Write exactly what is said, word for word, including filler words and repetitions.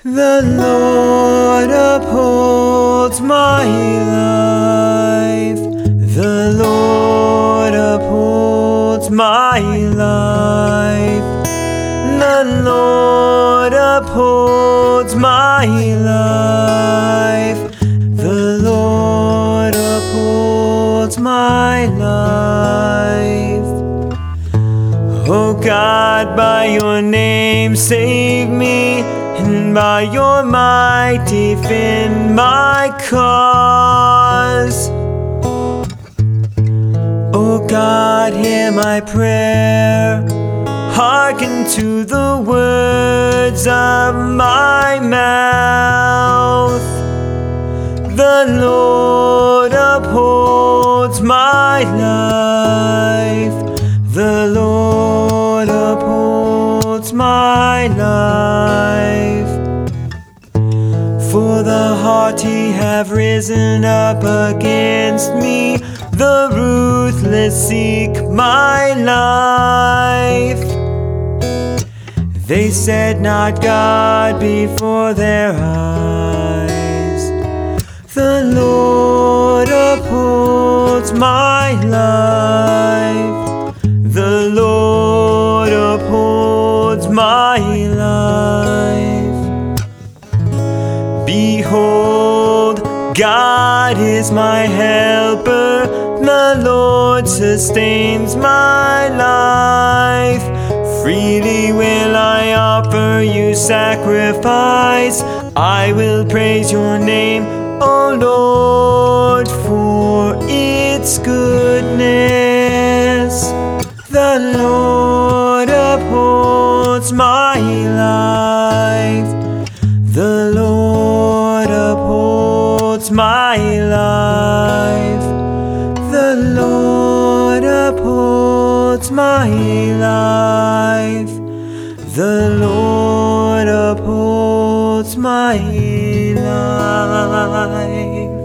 The Lord upholds my life. The Lord upholds my life. The Lord upholds my life. The Lord upholds my life. Oh God, by your name save me, and by your might defend my cause. O God, hear my prayer, hearken to the words of my mouth. The Lord upholds my life. The Lord upholds my life. For the haughty have risen up against me, the ruthless seek my life. They set not God before their eyes. The Lord upholds my life. The Lord upholds my life. Behold, God is my helper. The Lord sustains my life. Freely will I offer you sacrifice. I will praise your name, O Lord, for its goodness. The Lord upholds my life. The Lord upholds my life. The Lord upholds my life. The Lord upholds my life.